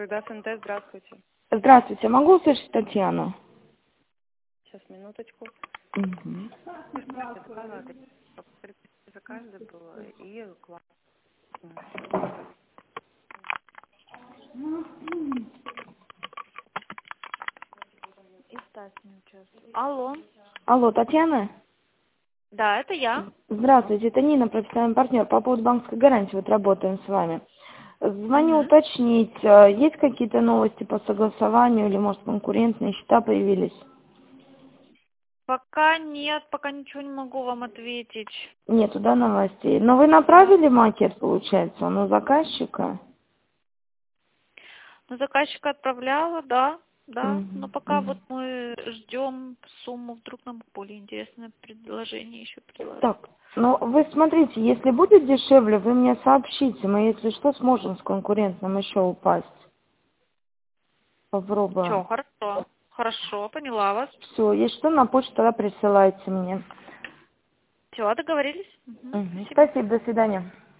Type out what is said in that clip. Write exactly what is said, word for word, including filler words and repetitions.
Когда СНТ, здравствуйте. Здравствуйте, могу услышать Татьяну? Сейчас, минуточку. Угу. За каждый было и класс. И Стас не участвует. Алло. Алло, Татьяна? Да, это я. Здравствуйте, это Нина, профессиональный партнер. По поводу банковской гарантии вот работаем с вами. Звоню Угу. уточнить, э, есть какие-то новости по согласованию или, может, конкурентные счета появились? Пока нет, пока ничего не могу вам ответить. Нету, да, новостей? Но вы Да. направили макет, получается, он у заказчика? Ну, заказчика отправляла, да, да. Но Мгм, пока вот мгм. мы ждем сумму, вдруг нам более интересное предложение еще предложат. Так, ну вы смотрите, если будет дешевле, вы мне сообщите. Мы, если что, сможем с конкурентным еще упасть. Все, Попробуем. хорошо. Хорошо, поняла вас. Все, если что, на почту тогда присылайте мне. Все, договорились? Угу, Мгм. спасибо. Спасибо, до свидания.